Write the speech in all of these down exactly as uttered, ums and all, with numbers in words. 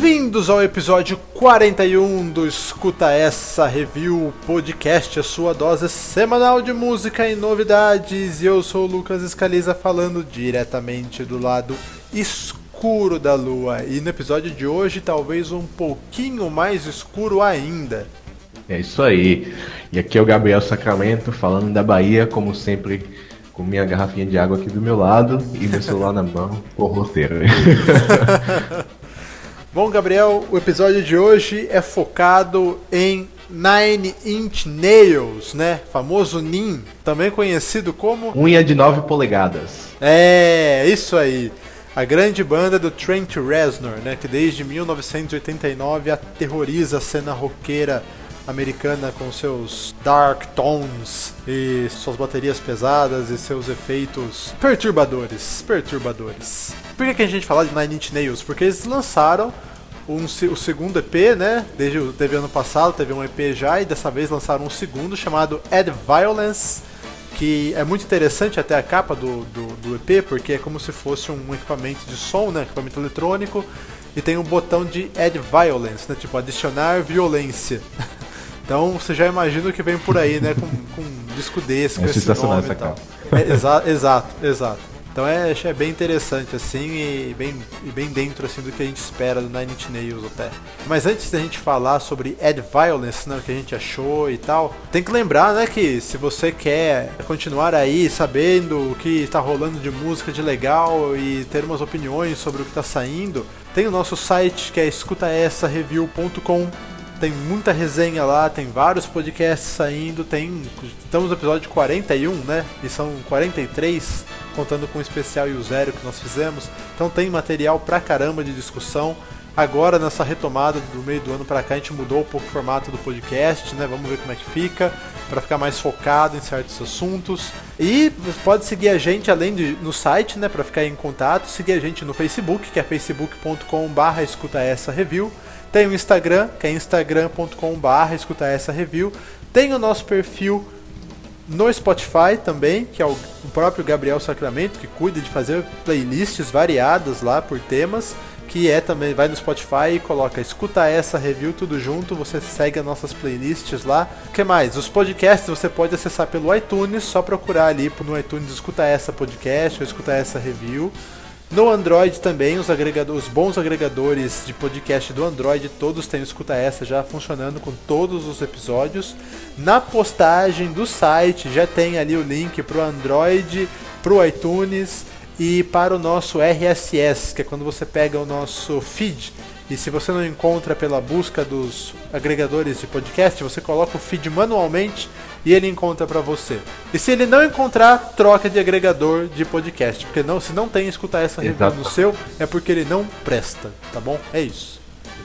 Bem-vindos ao episódio quarenta e um do Escuta Essa Review Podcast, a sua dose semanal de música e novidades. E eu sou o Lucas Scaliza, falando diretamente do lado escuro da lua. E no episódio de hoje, talvez um pouquinho mais escuro ainda. É isso aí. E aqui é o Gabriel Sacramento, falando da Bahia, como sempre, com minha garrafinha de água aqui do meu lado e meu celular na mão, com o roteiro. Bom, Gabriel, o episódio de hoje é focado em Nine Inch Nails, né? Famoso N I N, também conhecido como... Unha de nove polegadas. É, isso aí. A grande banda do Trent Reznor, né? Que desde mil novecentos e oitenta e nove aterroriza a cena roqueira americana com seus dark tones e suas baterias pesadas e seus efeitos perturbadores, perturbadores. Por que, que a gente fala de Nine Inch Nails? Porque eles lançaram um, o segundo E P, né? Desde teve ano passado, teve um E P já, e dessa vez lançaram um segundo chamado Add Violence, que é muito interessante até a capa do, do, do E P, porque é como se fosse um equipamento de som, né? Equipamento eletrônico, e tem um botão de Add Violence, né? Tipo, adicionar violência. Então você já imagina o que vem por aí, né? Com, com um disco desse, com é esse nome e tal. É, exa exato, exato. Então é, é bem interessante assim e bem, e bem dentro assim do que a gente espera do Nine Inch Nails até. Mas antes da gente falar sobre Add Violence, né, o que a gente achou e tal, tem que lembrar, né, que se você quer continuar aí sabendo o que está rolando de música de legal e ter umas opiniões sobre o que está saindo, tem o nosso site que é escuta essa review ponto com. Tem muita resenha lá, tem vários podcasts saindo, tem, estamos no episódio quarenta e um, né? E são quarenta e três, contando com o especial e o zero que nós fizemos. Então tem material pra caramba de discussão. Agora, nessa retomada do meio do ano pra cá, a gente mudou um pouco o formato do podcast, né? Vamos ver como é que fica, pra ficar mais focado em certos assuntos. E pode seguir a gente, além de no site, né? Pra ficar em contato, seguir a gente no Facebook, que é facebook ponto com barra escuta essa review. Tem o Instagram, que é instagram ponto com barra escuta essa review. Tem o nosso perfil no Spotify também, que é o próprio Gabriel Sacramento, que cuida de fazer playlists variadas lá por temas, que é também, vai no Spotify e coloca Escuta Essa Review tudo junto, você segue as nossas playlists lá. O que mais? Os podcasts você pode acessar pelo iTunes, só procurar ali no iTunes Escuta Essa Podcast ou Escuta Essa Review. No Android também, os, os bons agregadores de podcast do Android, todos têm o Escuta Essa já funcionando com todos os episódios. Na postagem do site já tem ali o link para o Android, para o iTunes e para o nosso R S S, que é quando você pega o nosso feed. E se você não encontra pela busca dos agregadores de podcast, você coloca o feed manualmente e ele encontra pra você. E se ele não encontrar, troca de agregador de podcast, porque não, se não tem Escuta Essa Review no seu, é porque ele não presta, tá bom? É isso.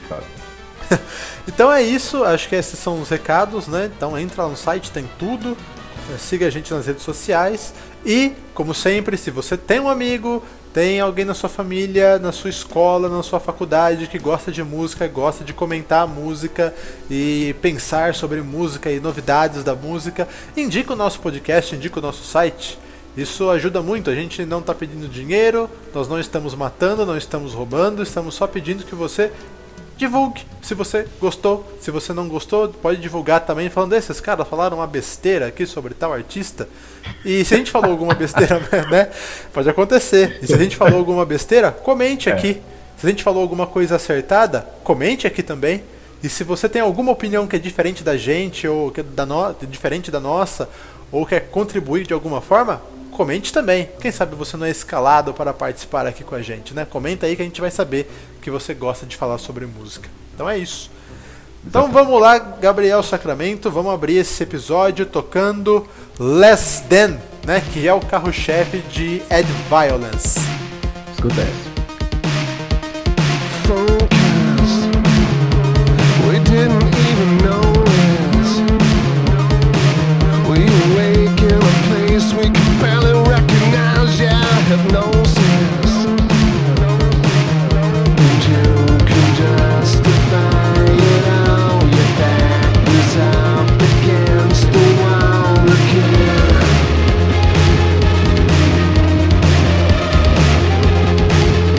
Então é isso, acho que esses são os recados, né? Então entra lá no site, tem tudo. Siga a gente nas redes sociais. E, como sempre, se você tem um amigo, tem alguém na sua família, na sua escola, na sua faculdade que gosta de música, gosta de comentar música e pensar sobre música e novidades da música, indica o nosso podcast, indica o nosso site. Isso ajuda muito, a gente não está pedindo dinheiro, nós não estamos matando, não estamos roubando, estamos só pedindo que você divulgue. Se você gostou, se você não gostou, pode divulgar também, falando, esses caras falaram uma besteira aqui sobre tal artista. E se a gente falou alguma besteira, né, pode acontecer. E se a gente falou alguma besteira, comente aqui. É. Se a gente falou alguma coisa acertada, comente aqui também. E se você tem alguma opinião que é diferente da gente, ou que é da no... diferente da nossa, ou quer contribuir de alguma forma, comente também. Quem sabe você não é escalado para participar aqui com a gente, né? Comenta aí que a gente vai saber que você gosta de falar sobre música. Então é isso. Então vamos lá, Gabriel Sacramento, vamos abrir esse episódio tocando Less Than, né? Que é o carro-chefe de Add Violence. Escuta essa. We didn't even notice. We awake in a place we can barely recognize. Yeah, hypnosis. And you can justify it all. Your back is up against the wall again.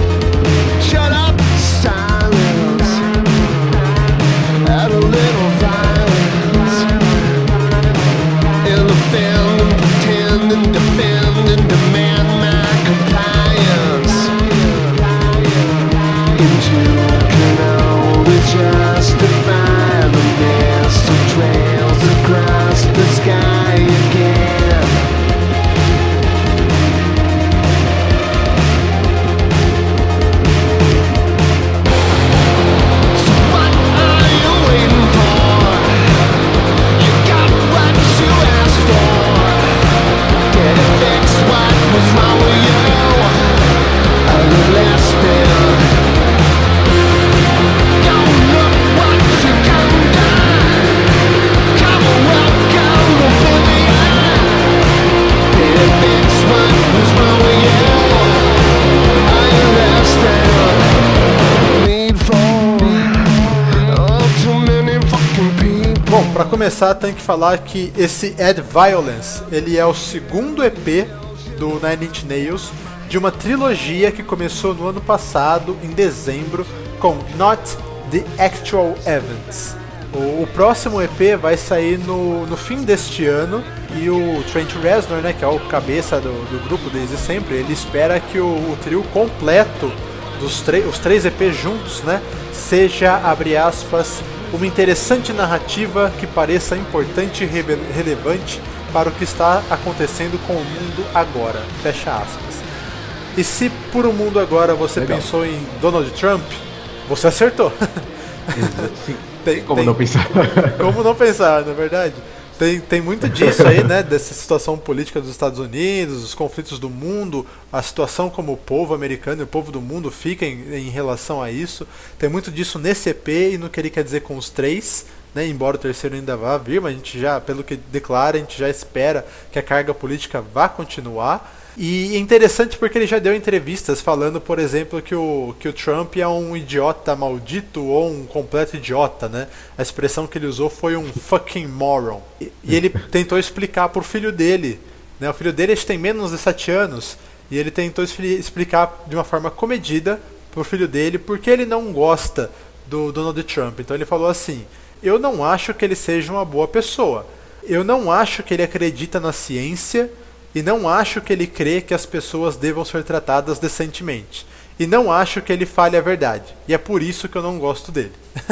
começar, tem que falar que esse Add Violence, ele é o segundo E P do Nine Inch Nails de uma trilogia que começou no ano passado, em dezembro, com Not the Actual Events. O, o próximo E P vai sair no, no fim deste ano, e o Trent Reznor, né, que é o cabeça do, do grupo desde sempre, ele espera que o, o trio completo dos os três E Ps juntos, né, seja, abre aspas, uma interessante narrativa que pareça importante e re relevante para o que está acontecendo com o mundo agora, fecha aspas. E se por um mundo agora você Legal. pensou em Donald Trump, você acertou. Sim. Tem, como tem, não pensar? Como não pensar, na é verdade? Tem, tem muito disso aí, né? Dessa situação política dos Estados Unidos, os conflitos do mundo, a situação como o povo americano e o povo do mundo fica em, em relação a isso. Tem muito disso nesse E P e no que ele quer dizer com os três, né? Embora o terceiro ainda vá vir, mas a gente já, pelo que declara, a gente já espera que a carga política vá continuar. E é interessante porque ele já deu entrevistas falando, por exemplo, que o, que o Trump é um idiota maldito ou um completo idiota, né? A expressão que ele usou foi um fucking moron. E, e ele tentou explicar pro filho dele, né? O filho dele tem menos de sete anos, e ele tentou explicar de uma forma comedida pro filho dele porque ele não gosta do Donald Trump. Então ele falou assim: eu não acho que ele seja uma boa pessoa, eu não acho que ele acredita na ciência, e não acho que ele crê que as pessoas devam ser tratadas decentemente. E não acho que ele fale a verdade. E é por isso que eu não gosto dele.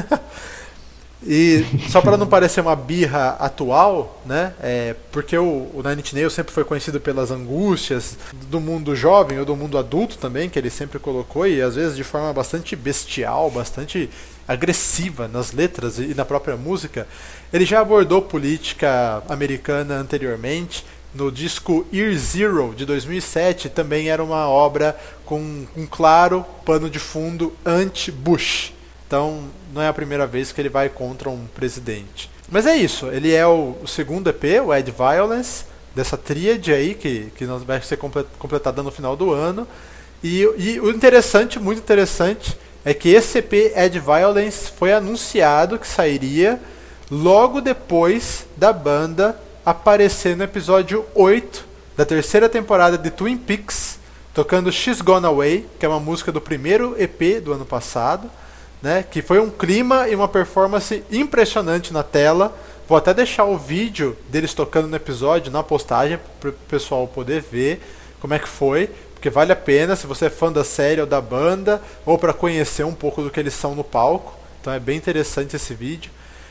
E só para não parecer uma birra atual, né? É, porque o, o Nine Inch Nails sempre foi conhecido pelas angústias do mundo jovem ou do mundo adulto também, que ele sempre colocou, e às vezes de forma bastante bestial, bastante agressiva nas letras e na própria música. Ele já abordou política americana anteriormente. No disco Year Zero, de dois mil e sete, também era uma obra com um claro pano de fundo anti-Bush. Então, não é a primeira vez que ele vai contra um presidente. Mas é isso, ele é o, o segundo E P, o Add Violence, dessa tríade aí, que, que vai ser completada no final do ano. E, e o interessante, muito interessante, é que esse E P, Add Violence, foi anunciado que sairia logo depois da banda aparecer no episódio oito da terceira temporada de Twin Peaks, tocando She's Gone Away, que é uma música do primeiro E P do ano passado, né, que foi um clima e uma performance impressionante na tela. Vou até deixar o vídeo deles tocando no episódio na postagem para o pessoal poder ver como é que foi, porque vale a pena se você é fã da série ou da banda, ou para conhecer um pouco do que eles são no palco. Então é bem interessante esse vídeo.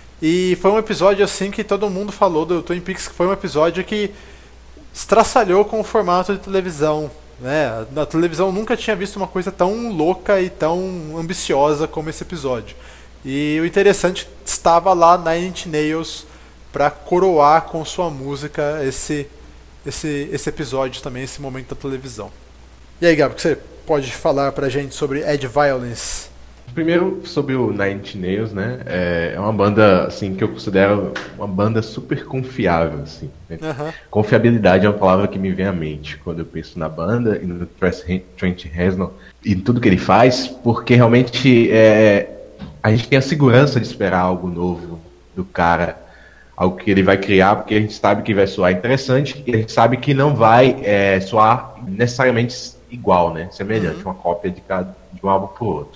E foi um episódio assim que todo mundo falou do Twin Peaks, que foi um episódio que estraçalhou com o formato de televisão, né? Na televisão nunca tinha visto uma coisa tão louca e tão ambiciosa como esse episódio. E o interessante, estava lá Nine Inch Nails para coroar com sua música esse, esse, esse episódio também, esse momento da televisão. E aí, Gabi, o que você pode falar pra gente sobre Add Violence? Primeiro, sobre o Nine Inch Nails, né? É uma banda, assim, que eu considero uma banda super confiável, assim. Né? Uhum. Confiabilidade é uma palavra que me vem à mente quando eu penso na banda e no Trent Reznor e em tudo que ele faz, porque realmente é, a gente tem a segurança de esperar algo novo do cara, algo que ele vai criar, porque a gente sabe que vai soar interessante e a gente sabe que não vai é, soar necessariamente igual, né? Semelhante, uhum. Uma cópia de, cada, de um álbum pro outro.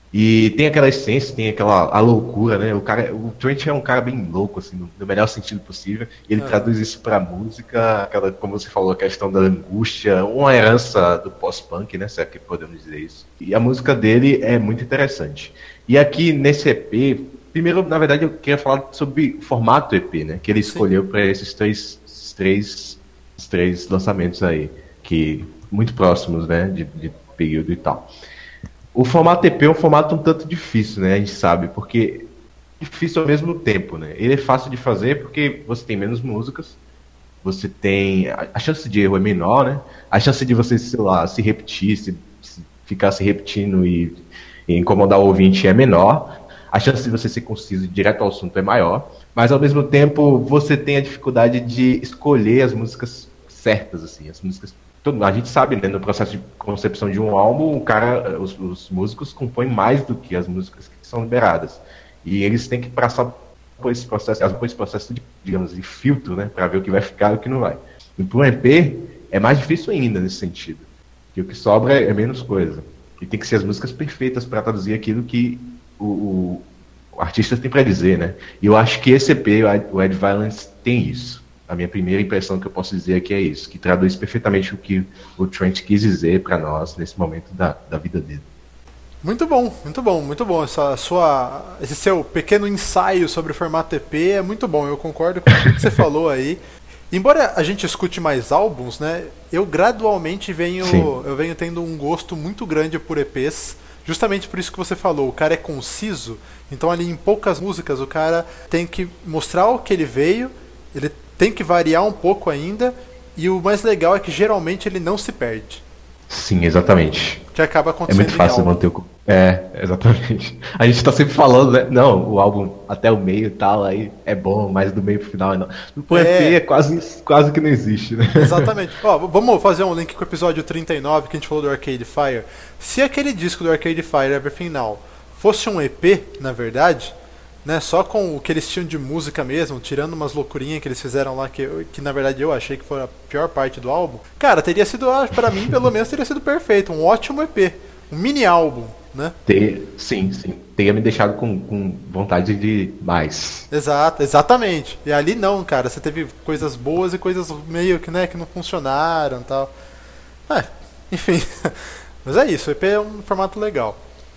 E tem aquela essência, tem aquela a loucura, né? O cara, o Trent é um cara bem louco, assim, no, no melhor sentido possível. E ele ah. traduz isso pra música, aquela, como você falou, a questão da angústia, uma herança do pós-punk, né? Se é que podemos dizer isso. E a música dele é muito interessante. E aqui nesse E P, primeiro, na verdade, eu queria falar sobre o formato do E P, né? Que ele escolheu para esses três, esses três, esses três lançamentos aí, que muito próximos, né? De, de período e tal. O formato E P é um formato um tanto difícil, né? A gente sabe, porque difícil ao mesmo tempo, né? Ele é fácil de fazer porque você tem menos músicas, você tem... A chance de erro é menor, né? A chance de você, sei lá, se repetir, se, se ficar se repetindo e, e incomodar o ouvinte é menor. A chance de você ser conciso e direto ao assunto é maior. Mas, ao mesmo tempo, você tem a dificuldade de escolher as músicas certas, assim. As músicas... A gente sabe, né, no processo de concepção de um álbum, o cara, os, os músicos compõem mais do que as músicas que são liberadas. E eles têm que passar por esse processo, por esse processo de, digamos, de filtro, né, para ver o que vai ficar e o que não vai. E para um E P é mais difícil ainda nesse sentido, que o que sobra é menos coisa. E tem que ser as músicas perfeitas para traduzir aquilo que o, o, o artista tem para dizer, né? E eu acho que esse E P, o Ed Violence, tem isso. A minha primeira impressão que eu posso dizer aqui é isso, que traduz perfeitamente o que o Trent quis dizer para nós nesse momento da, da vida dele. Muito bom, muito bom, muito bom. Essa sua, esse seu pequeno ensaio sobre o formato E P é muito bom, eu concordo com tudo que você falou aí. Embora a gente escute mais álbuns, né, eu gradualmente venho, eu venho tendo um gosto muito grande por E Ps, justamente por isso que você falou, o cara é conciso, então ali em poucas músicas o cara tem que mostrar o que ele veio, ele tem que variar um pouco ainda, e o mais legal é que geralmente ele não se perde. Sim, exatamente. Que acaba acontecendo. É muito fácil manter o... É, exatamente. A gente tá sempre falando, né? Não, o álbum até o meio e tal, aí é bom, mas do meio pro final é não. No é... E P é quase, quase que não existe, né? Exatamente. Ó, vamos fazer um link com o episódio trinta e nove que a gente falou do Arcade Fire. Se aquele disco do Arcade Fire, Everything Now, fosse um E P, na verdade, né, só com o que eles tinham de música mesmo, tirando umas loucurinhas que eles fizeram lá, que, que na verdade eu achei que foi a pior parte do álbum, cara, teria sido, pra mim, pelo menos, teria sido perfeito. Um ótimo E P. Um mini álbum, né? Ter, sim, sim. Teria me deixado com, com vontade de mais. Exato, exatamente. E ali não, cara. Você teve coisas boas e coisas meio que, né, que não funcionaram e tal. É, enfim. Mas é isso, o E P é um formato legal.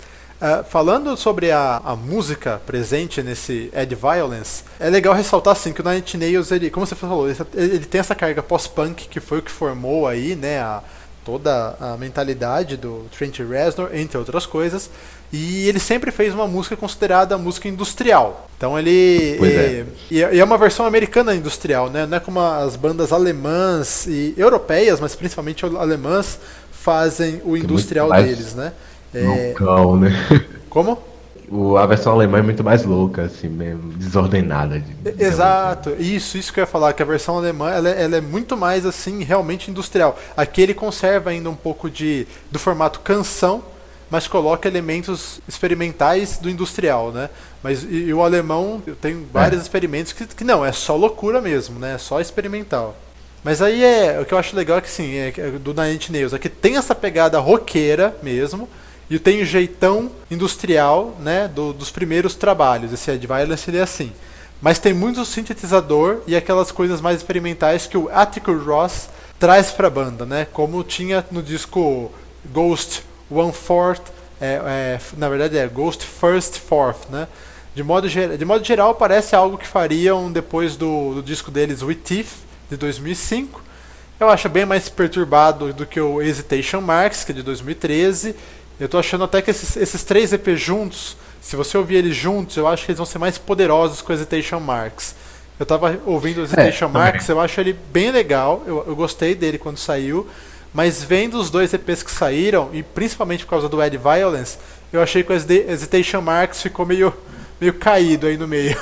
Uh, falando sobre a, a música presente nesse Ed Violence, é legal ressaltar assim, que o Nine Inch Nails, ele, como você falou, ele, ele tem essa carga pós-punk que foi o que formou aí, né, a, toda a mentalidade do Trent Reznor, entre outras coisas, e ele sempre fez uma música considerada música industrial. Então ele pois é, é. E, e é uma versão americana industrial, né? Não é como as bandas alemãs e europeias, mas principalmente alemãs fazem o industrial deles, né? É... Loucão, né? Como? O, a versão alemã é muito mais louca, assim, mesmo, desordenada. De, Exato, assim. isso, isso que eu ia falar, que a versão alemã ela é, ela é muito mais, assim, realmente industrial. Aqui ele conserva ainda um pouco de, do formato canção, mas coloca elementos experimentais do industrial, né? Mas e, e o alemão tem vários é. experimentos que, que não, é só loucura mesmo, né? É só experimental. Mas aí é, o que eu acho legal é que sim, é, é do Nine Inch Nails, é que tem essa pegada roqueira mesmo, e tem o jeitão industrial, né, do, dos primeiros trabalhos. Esse Ed Violence ele é assim. Mas tem muito sintetizador e aquelas coisas mais experimentais que o Atticus Ross traz pra banda, né? Como tinha no disco Ghost One Fourth, é, é, na verdade é Ghost First Fourth, né? De modo, de modo geral parece algo que fariam depois do, do disco deles With Teeth, de dois mil e cinco. Eu acho bem mais perturbado do que o Hesitation Marks, que é de dois mil e treze. Eu tô achando até que esses, esses três E Ps juntos, se você ouvir eles juntos, eu acho que eles vão ser mais poderosos que o Hesitation Marks. Eu tava ouvindo o Hesitation é, Marks, eu acho ele bem legal, eu, eu gostei dele quando saiu, mas vendo os dois E Ps que saíram, e principalmente por causa do Ed Violence, eu achei que o Hesitation Marks ficou meio, meio caído aí no meio.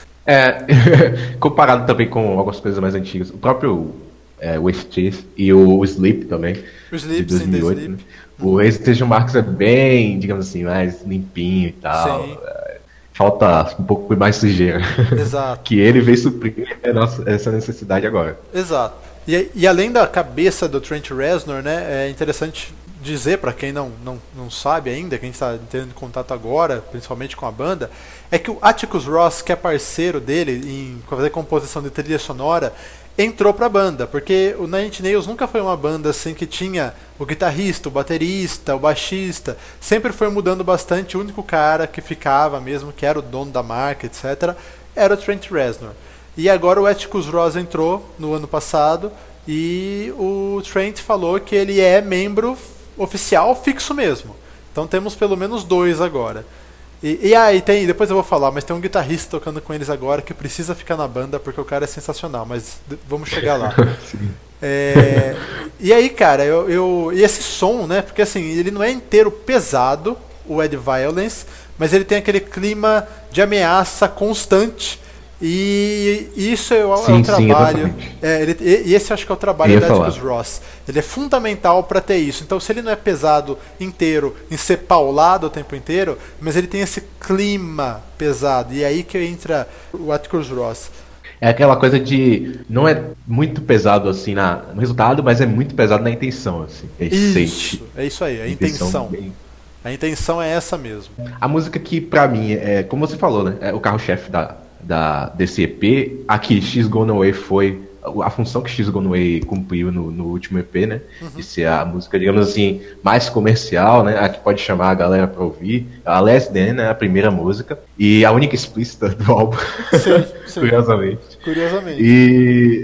É, comparado também com algumas coisas mais antigas, o próprio é, With Teeth e o Sleep também, o Sleep, de dois mil e oito, sim, né? O Hesitation Marks é bem, digamos assim, mais limpinho e tal. Sim. Falta um pouco mais sujeira. Exato. Que ele veio suprir essa necessidade agora. Exato. E, e além da cabeça do Trent Reznor, né, é interessante dizer para quem não, não, não sabe ainda, quem está tendo contato agora, principalmente com a banda, é que o Atticus Ross, que é parceiro dele em fazer composição de trilha sonora, entrou pra banda, porque o Nine Inch Nails nunca foi uma banda assim que tinha o guitarrista, o baterista, o baixista, sempre foi mudando bastante. O único cara que ficava mesmo, que era o dono da marca, etcétera, era o Trent Reznor. E agora o Atticus Ross entrou no ano passado e o Trent falou que ele é membro oficial fixo mesmo. Então temos pelo menos dois agora. E, e aí tem, depois eu vou falar, mas tem um guitarrista tocando com eles agora que precisa ficar na banda porque o cara é sensacional, mas d- vamos chegar lá. É, e aí, cara, eu, eu, e esse som, né, porque assim, ele não é inteiro pesado, o Ed Violence, mas ele tem aquele clima de ameaça constante E isso é o, sim, é o trabalho. Sim, é, ele, e esse acho que é o trabalho da Atticus Ross. Ele é fundamental para ter isso. Então, se ele não é pesado inteiro em ser paulado o tempo inteiro, mas ele tem esse clima pesado. E é aí que entra o Atticus Ross. É aquela coisa de não é muito pesado assim na, no resultado, mas é muito pesado na intenção, assim. É isso, é isso aí, a intenção. intenção. Bem... A intenção é essa mesmo. A música que pra mim é, como você falou, né, é o carro-chefe da, da desse E P. Aqui She's Gone Away foi a função que She's Gone Away cumpriu no, no último E P, né? Uhum. De ser a música, digamos assim, mais comercial, né? A que pode chamar a galera pra ouvir. A Less Than, né? A primeira música. E a única explícita do álbum. Sim, sim. Curiosamente. Curiosamente. E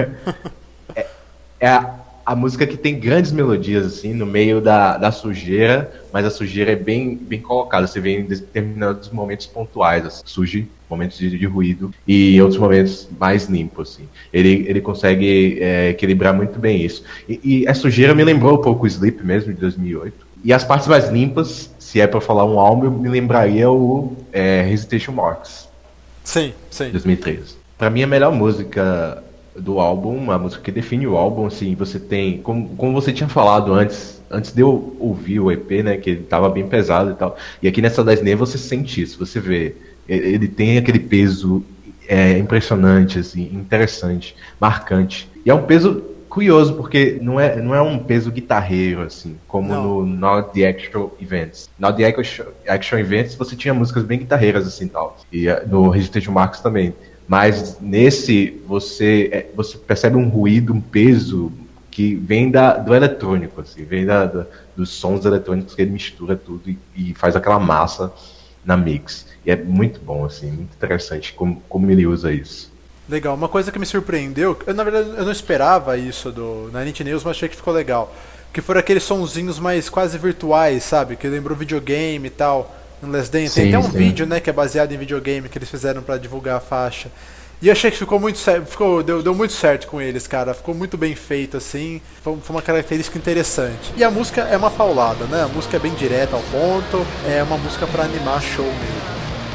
é, é a, a música que tem grandes melodias, assim, no meio da, da sujeira, mas a sujeira é bem, bem colocada. Você vê em determinados momentos pontuais, assim, surge momentos de, de ruído e outros momentos mais limpos, assim. Ele, ele consegue é, equilibrar muito bem isso. E, e a sujeira me lembrou um pouco o Sleep mesmo, de dois mil e oito. E as partes mais limpas, se é pra falar um álbum, me lembraria o é, Hesitation Marks. Sim, sim. dois mil e treze. Pra mim, a melhor música do álbum, a música que define o álbum, assim, você tem, como, como você tinha falado antes, antes de eu ouvir o E P, né, que ele tava bem pesado e tal, e aqui nessa Less Than você sente isso, você vê, ele tem aquele peso é, impressionante, assim, interessante, marcante, e é um peso curioso, porque não é, não é um peso guitarreiro, assim, como não. no Not the Actual Events. Not the Actual, Actual Events você tinha músicas bem guitarreiras, assim, tal, e no Hesitation Marks também. Mas nesse você, você percebe um ruído, um peso que vem da, do eletrônico, assim, vem da, da, dos sons eletrônicos que ele mistura tudo e, e faz aquela massa na mix. E é muito bom, assim, muito interessante como, como ele usa isso. Legal, uma coisa que me surpreendeu, eu, na verdade eu não esperava isso do Nine Inch Nails, mas achei que ficou legal. Que foram aqueles sonzinhos mais quase virtuais, sabe? Que lembrou videogame e tal. No Less Than. Tem sim, até um sim. vídeo, né, que é baseado em videogame que eles fizeram pra divulgar a faixa. E eu achei que ficou muito certo, ficou, deu, deu muito certo com eles, cara. Ficou muito bem feito, assim. Foi, foi uma característica interessante. E a música é uma paulada, né? A música é bem direta ao ponto. É uma música pra animar show mesmo.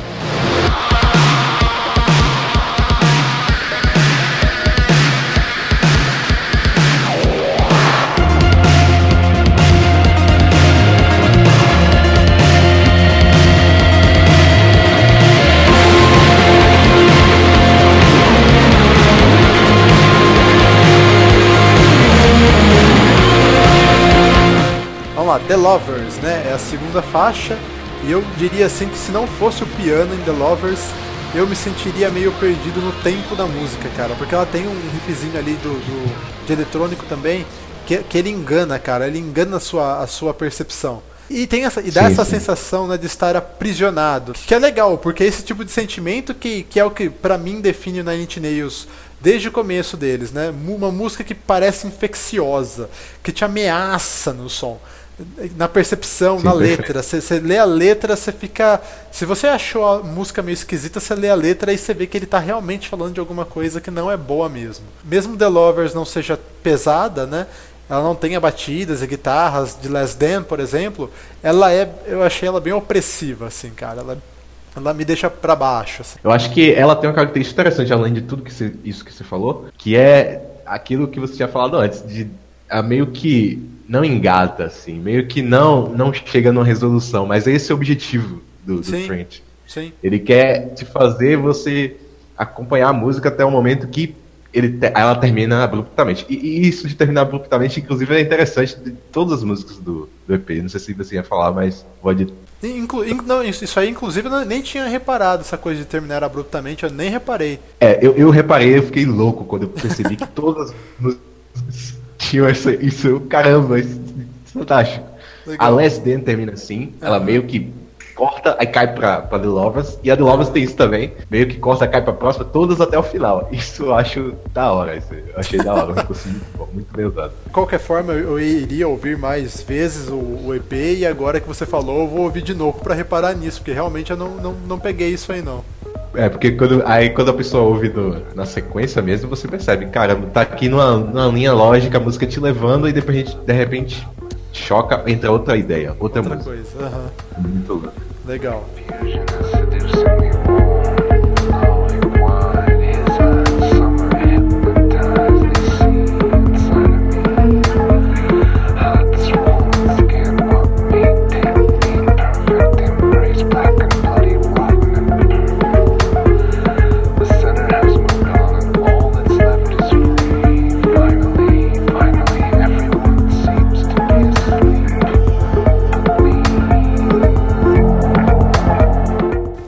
The Lovers, né? É a segunda faixa. E eu diria assim que se não fosse o piano em The Lovers, eu me sentiria meio perdido no tempo da música, cara. Porque ela tem um riffzinho ali do, do, de eletrônico também, que, que ele engana, cara. Ele engana a sua, a sua percepção. E, tem essa, e dá sim, essa sim. sensação, né, de estar aprisionado. Que é legal, porque é esse tipo de sentimento que, que é o que pra mim define o Nine Inch Nails desde o começo deles, né? Uma música que parece infecciosa, que te ameaça no som. Na percepção, sim, na letra. Você lê a letra, você fica... Se você achou a música meio esquisita, você lê a letra e você vê que ele tá realmente falando de alguma coisa que não é boa mesmo. Mesmo The Lovers não seja pesada, né? Ela não tenha batidas e guitarras de Less Than, por exemplo. Ela é... Eu achei ela bem opressiva, assim, cara. Ela, ela me deixa pra baixo, assim. Eu acho que ela tem uma característica interessante, além de tudo que você, isso que você falou, que é aquilo que você tinha falado antes, de a meio que... não engata, assim, meio que não não chega numa resolução, mas esse é o objetivo do, do sim, Trent. Sim. Ele quer te fazer você acompanhar a música até o momento que ele te, ela termina abruptamente. E, e isso de terminar abruptamente, inclusive, é interessante de todas as músicas do, do E P. Não sei se você ia falar, mas pode... Inclu, não, isso aí, inclusive, eu nem tinha reparado, essa coisa de terminar abruptamente, eu nem reparei. É, eu, eu reparei, eu fiquei louco quando eu percebi que todas as músicas tinha essa, isso, caramba, isso, isso é fantástico. Legal. A Less Than termina assim, uhum. Ela meio que corta, aí cai pra, pra The Lovers, e a The Lovers tem isso também, meio que corta, cai pra próxima, todas até o final. Isso eu acho da hora, isso eu achei da hora, eu consegui, bom, muito bem usado. De qualquer forma, eu iria ouvir mais vezes o, o E P, e agora que você falou, eu vou ouvir de novo pra reparar nisso, porque realmente eu não, não, não peguei isso aí não. É, porque quando, aí quando a pessoa ouve do, na sequência mesmo, você percebe, cara, tá aqui numa, numa linha lógica, a música te levando, e depois a gente, de repente, choca, entra outra ideia, outra, outra música. Coisa, aham. Muito louco. Legal.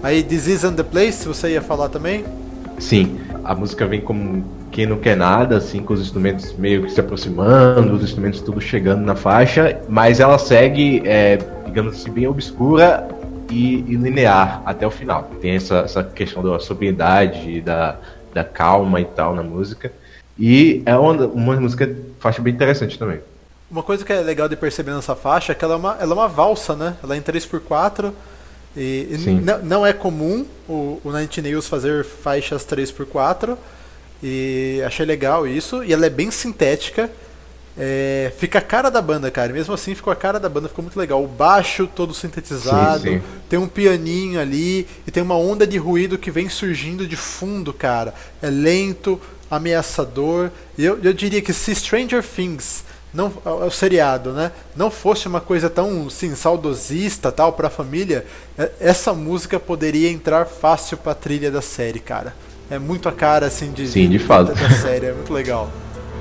Aí This Isn't the Place, você ia falar também? Sim, a música vem como quem não quer nada, assim, com os instrumentos meio que se aproximando, os instrumentos tudo chegando na faixa, mas ela segue, é, digamos assim, bem obscura e, e linear até o final. Tem essa, essa questão da sobriedade, da, da calma e tal na música. E é uma, uma música, faixa bem interessante também. Uma coisa que é legal de perceber nessa faixa é que ela é uma, ela é uma valsa, né? Ela é em três por quatro e, e n- não é comum o, o Nine Inch Nails fazer faixas três por quatro e achei legal isso. E ela é bem sintética, é, fica a cara da banda, cara. E mesmo assim ficou a cara da banda, ficou muito legal. O baixo todo sintetizado, sim, sim. Tem um pianinho ali e tem uma onda de ruído que vem surgindo de fundo, cara. É lento, ameaçador. E eu, eu diria que se Stranger Things, não, o seriado, né, não fosse uma coisa tão assim, saudosista tal pra família, essa música poderia entrar fácil pra trilha da série, cara. É muito a cara assim de, Sim, de, de fato. da série, é muito legal.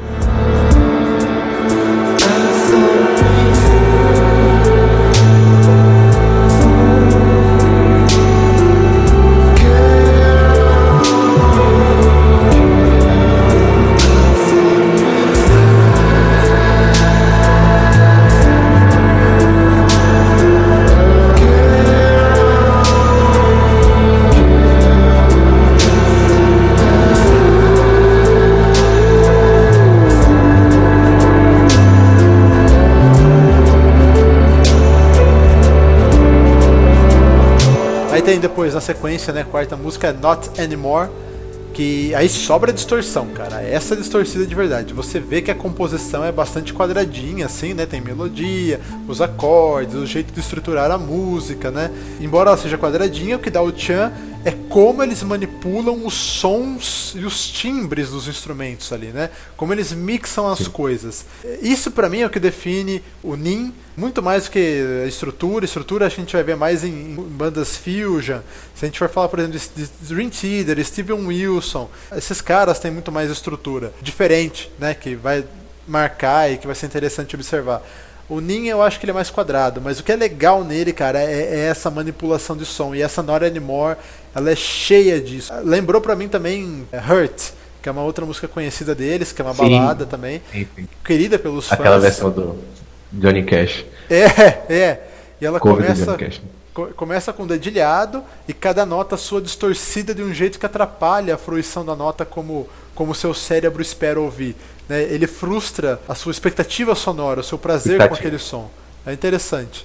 Tem depois na sequência, né, a quarta música é Not Anymore, que aí sobra distorção, cara. Essa é distorcida de verdade. Você vê que a composição é bastante quadradinha, assim, né? Tem melodia, os acordes, o jeito de estruturar a música, né? Embora ela seja quadradinha, o que dá o tchan é como eles manipulam os sons e os timbres dos instrumentos ali, né? Como eles mixam as Sim. coisas. Isso pra mim é o que define o Nin, muito mais do que a estrutura. Estrutura a gente vai ver mais em, em bandas fusion. Se a gente for falar, por exemplo, de Dream Theater, Steven Wilson, esses caras têm muito mais estrutura. Diferente, né? Que vai marcar e que vai ser interessante observar. O Nin eu acho que ele é mais quadrado, mas o que é legal nele, cara, é, é essa manipulação de som. E essa Not Anymore, ela é cheia disso. Lembrou pra mim também Hurt, que é uma outra música conhecida deles, que é uma sim, balada também. Sim, sim. Querida pelos Aquela fãs. Aquela versão do Johnny Cash. É, é. E ela Cover começa, co- começa com o dedilhado e cada nota sua distorcida de um jeito que atrapalha a fruição da nota como como o seu cérebro espera ouvir. Né? Ele frustra a sua expectativa sonora, o seu prazer com aquele som. É interessante.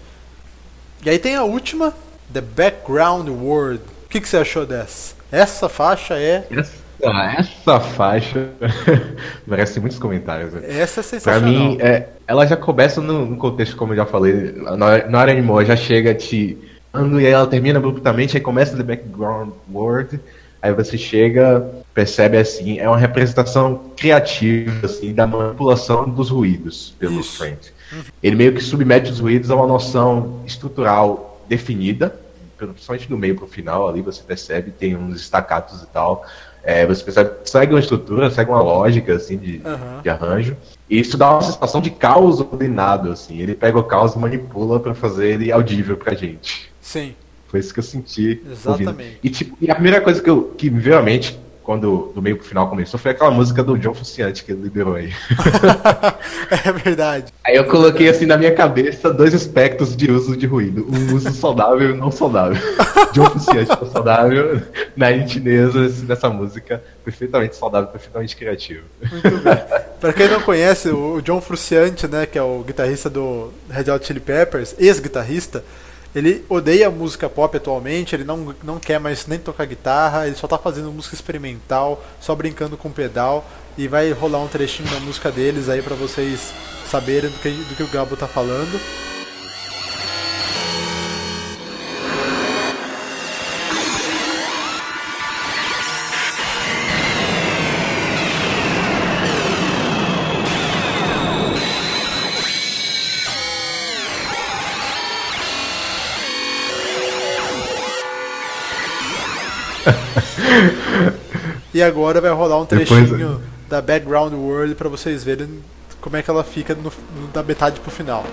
E aí tem a última, The Background Word. O que, que você achou dessa? Essa faixa é... Essa, essa faixa merece muitos comentários. Né? Essa é sensacional. Pra mim, é, ela já começa no, no contexto, como eu já falei, na hora Anymore já chega te... E aí ela termina abruptamente, aí começa The Background Word... Aí você chega, percebe assim, é uma representação criativa assim, da manipulação dos ruídos pelo Trent. Uhum. Ele meio que submete os ruídos a uma noção estrutural definida, principalmente do meio para o final ali, você percebe, tem uns estacatos e tal. É, você percebe, segue uma estrutura, segue uma lógica assim, de, uhum. de arranjo. E isso dá uma sensação de caos ordenado. Assim. Ele pega o caos e manipula para fazer ele audível pra gente. Sim. Foi isso que eu senti. Exatamente. E, tipo, e a primeira coisa que, eu, que me veio à mente, quando do meio pro final começou, foi aquela música do John Frusciante que ele liberou aí. É verdade. Aí eu coloquei assim na minha cabeça dois aspectos de uso de ruído. Um uso saudável e um não saudável. John Frusciante não saudável, Nine Inch Nails nessa música, perfeitamente saudável, perfeitamente criativo. Muito bem. Pra quem não conhece, o John Frusciante, né, que é o guitarrista do Red Hot Chili Peppers, ex-guitarrista, ele odeia música pop atualmente, ele não, não quer mais nem tocar guitarra, ele só tá fazendo música experimental, só brincando com pedal, e vai rolar um trechinho da música deles aí pra vocês saberem do que, do que o Gabo tá falando. E agora vai rolar um trechinho Depois... da Background World pra vocês verem como é que ela fica no, no, da metade pro final.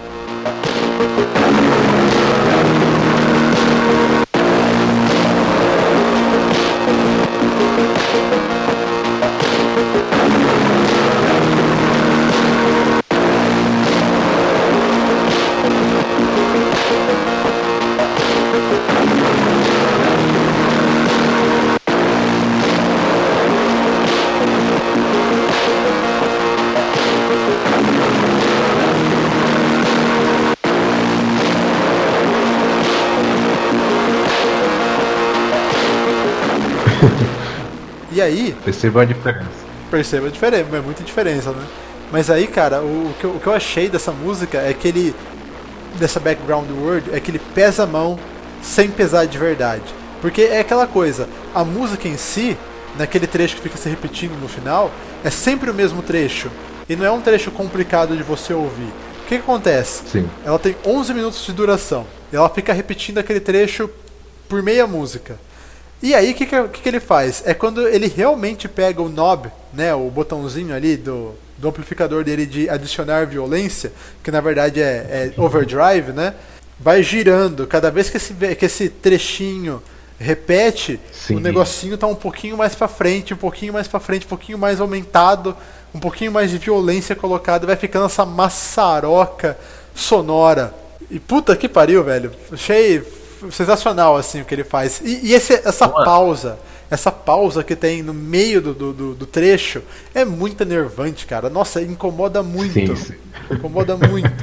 E aí... Perceba a diferença. Perceba a diferença, é muita diferença, né? Mas aí, cara, o, o, que eu, o que eu achei dessa música é que ele... Dessa background word, é que ele pesa a mão sem pesar de verdade. Porque é aquela coisa, a música em si, naquele trecho que fica se repetindo no final, é sempre o mesmo trecho. E não é um trecho complicado de você ouvir. O que, que acontece? Sim. Ela tem onze minutos de duração. E ela fica repetindo aquele trecho por meia música. E aí, o que, que, que ele faz? É quando ele realmente pega o knob, né, o botãozinho ali do, do amplificador dele de adicionar violência, que na verdade é, é overdrive, né? Vai girando. Cada vez que esse, que esse trechinho repete, Sim. o negocinho tá um pouquinho mais pra frente, um pouquinho mais pra frente, um pouquinho mais aumentado, um pouquinho mais de violência colocada, vai ficando essa maçaroca sonora. E puta que pariu, velho. Achei sensacional assim o que ele faz. E, e esse, essa Boa. pausa, essa pausa que tem no meio do, do, do trecho é muito enervante, cara. Nossa, incomoda muito. Sim, sim. Incomoda muito.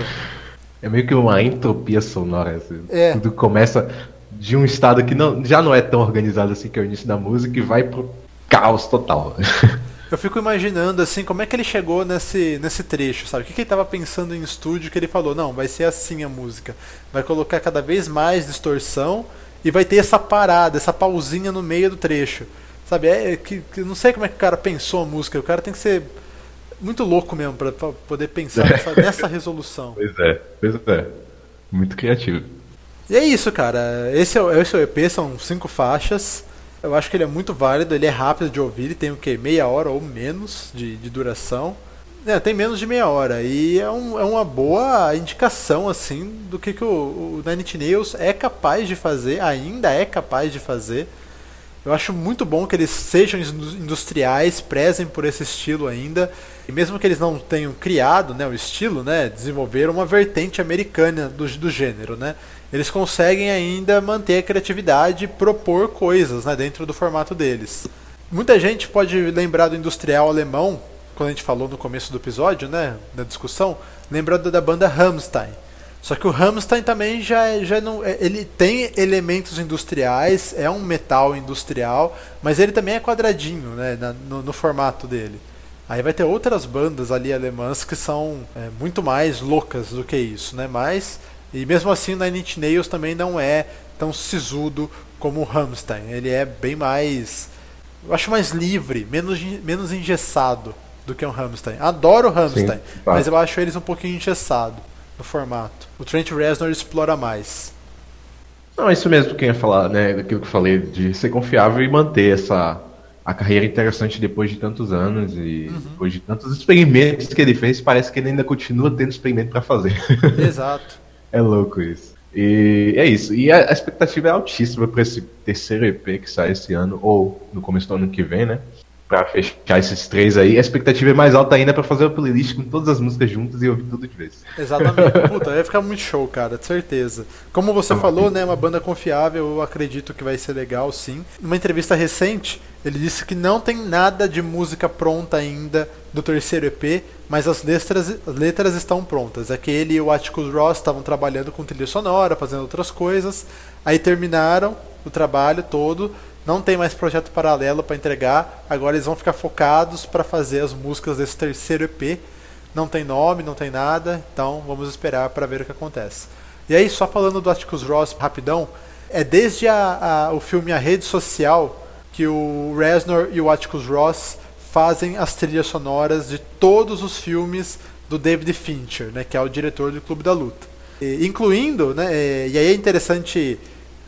É meio que uma entropia sonora. Assim. É. Tudo começa de um estado que não, já não é tão organizado assim, que é o início da música, e vai pro caos total. Eu fico imaginando assim, como é que ele chegou nesse, nesse trecho, sabe? O que, que ele estava pensando em estúdio que ele falou, não, vai ser assim a música. Vai colocar cada vez mais distorção e vai ter essa parada, essa pausinha no meio do trecho. Sabe? É que, que não sei como é que o cara pensou a música. O cara tem que ser muito louco mesmo para poder pensar nessa, nessa resolução. Pois é, pois é. Muito criativo. E é isso, cara. Esse é, esse é o E P, são cinco faixas. Eu acho que ele é muito válido, ele é rápido de ouvir, ele tem o quê? Meia hora ou menos de, de duração. É, tem menos de meia hora. E é, um, é uma boa indicação, assim, do que, que o, o Nine Inch Nails é capaz de fazer, ainda é capaz de fazer. Eu acho muito bom que eles sejam industriais, prezem por esse estilo ainda. E mesmo que eles não tenham criado, né, o estilo, né, desenvolveram uma vertente americana do, do gênero, né? Eles conseguem ainda manter a criatividade e propor coisas, né, dentro do formato deles. Muita gente pode lembrar do industrial alemão, quando a gente falou no começo do episódio, né, da discussão, lembrando da banda Rammstein. Só que o Rammstein também já, já não, ele tem elementos industriais, é um metal industrial, mas ele também é quadradinho, né, na, no, no formato dele. Aí vai ter outras bandas ali alemãs que são é, muito mais loucas do que isso, né, mas... E mesmo assim o Nine Inch Nails também não é tão sisudo como o Rammstein. Ele é bem mais... Eu acho mais livre, menos, menos engessado do que o Rammstein. Adoro o Rammstein, Sim, mas eu acho eles um pouquinho engessado no formato. O Trent Reznor explora mais. Não, é isso mesmo que eu ia falar, né? Daquilo que eu falei, de ser confiável e manter essa... a carreira interessante depois de tantos anos e uhum. depois de tantos experimentos que ele fez, parece que ele ainda continua tendo experimento para fazer. Exato. É louco isso. E é isso. E a, a expectativa é altíssima para esse terceiro E P que sai esse ano, ou no começo do ano que vem, né? Pra fechar esses três aí. A expectativa é mais alta ainda pra fazer uma playlist com todas as músicas juntas e ouvir tudo de vez. Exatamente. Puta, vai ficar muito show, cara, de certeza. Como você falou, né, uma banda confiável, eu acredito que vai ser legal, sim. Numa entrevista recente, ele disse que não tem nada de música pronta ainda do terceiro E P, mas as letras, as letras estão prontas. É que ele e o Atticus Ross estavam trabalhando com trilha sonora, fazendo outras coisas, aí terminaram o trabalho todo, não tem mais projeto paralelo para entregar, agora eles vão ficar focados para fazer as músicas desse terceiro E P. Não tem nome, não tem nada, então vamos esperar para ver o que acontece. E aí, só falando do Atticus Ross rapidão, é desde a, a, o filme A Rede Social que o Reznor e o Atticus Ross fazem as trilhas sonoras de todos os filmes do David Fincher, né, que é o diretor do Clube da Luta. E, incluindo, né, e aí é interessante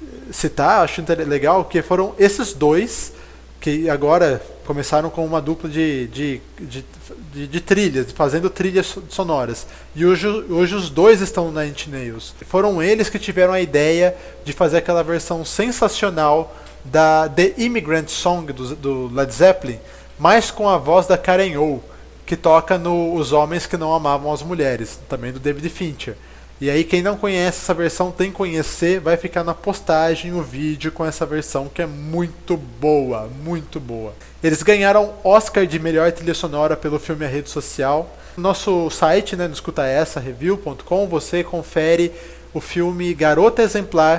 citar, acho legal, que foram esses dois que agora começaram com uma dupla de, de, de, de, de trilhas, fazendo trilhas sonoras. E hoje, hoje os dois estão na Nine Inch Nails. Foram eles que tiveram a ideia de fazer aquela versão sensacional da The Immigrant Song do, do Led Zeppelin, mas com a voz da Karen O, que toca no Os Homens que Não Amavam as Mulheres, também do David Fincher. E aí, quem não conhece essa versão tem que conhecer, vai ficar na postagem o vídeo com essa versão que é muito boa, muito boa. Eles ganharam Oscar de melhor trilha sonora pelo filme A Rede Social. No nosso site, né, no escuta essa review ponto com, você confere o filme Garota Exemplar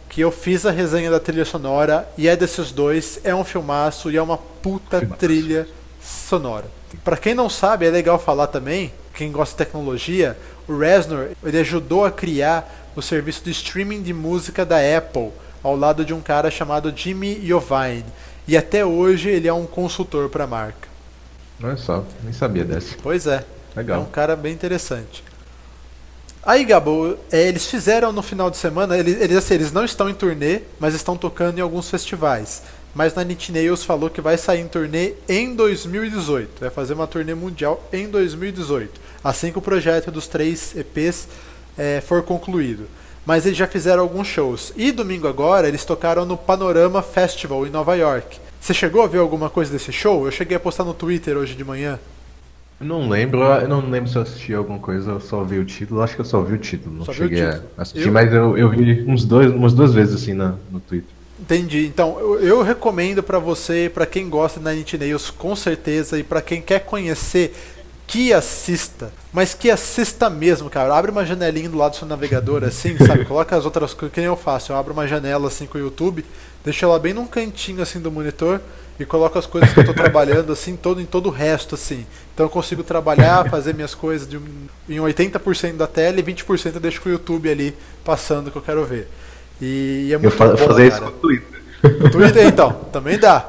que eu fiz a resenha da trilha sonora e é desses dois, é um filmaço e é uma puta filmaço. Trilha sonora. Pra quem não sabe, é legal falar também, quem gosta de tecnologia, o Reznor, ele ajudou a criar o serviço de streaming de música da Apple, ao lado de um cara chamado Jimmy Iovine. E até hoje ele é um consultor para a marca. Olha só, nem sabia dessa. Pois é, legal. É um cara bem interessante. Aí, Gabo, é, eles fizeram no final de semana, eles, eles, assim, eles não estão em turnê, mas estão tocando em alguns festivais. Mas na Nine Inch Nails falou que vai sair em turnê em dois mil e dezoito. Vai fazer uma turnê mundial em dois mil e dezoito. Assim que o projeto dos três E Ps é, for concluído. Mas eles já fizeram alguns shows. E domingo agora eles tocaram no Panorama Festival em Nova York. Você chegou a ver alguma coisa desse show? Eu cheguei a postar no Twitter hoje de manhã. Eu não lembro, eu não lembro se eu assisti alguma coisa, eu só vi o título. Acho que eu só vi o título, não só cheguei título. a assistir, eu... mas eu, eu vi uns dois, umas duas vezes assim na, no Twitter. Entendi. Então, eu, eu recomendo pra você, pra quem gosta da Nine Inch Nails, com certeza, e pra quem quer conhecer, que assista. Mas que assista mesmo, cara. Abre uma janelinha do lado do seu navegador, assim, sabe? Coloca as outras coisas, que nem eu faço. Eu abro uma janela, assim, com o YouTube, deixo ela bem num cantinho, assim, do monitor, e coloco as coisas que eu tô trabalhando, assim, todo, em todo o resto, assim. Então eu consigo trabalhar, fazer minhas coisas de, em oitenta por cento da tela e vinte por cento eu deixo com o YouTube ali, passando o que eu quero ver. E, e é muito eu faço, bom, fazer cara. Isso no Twitter. No Twitter, então, também dá.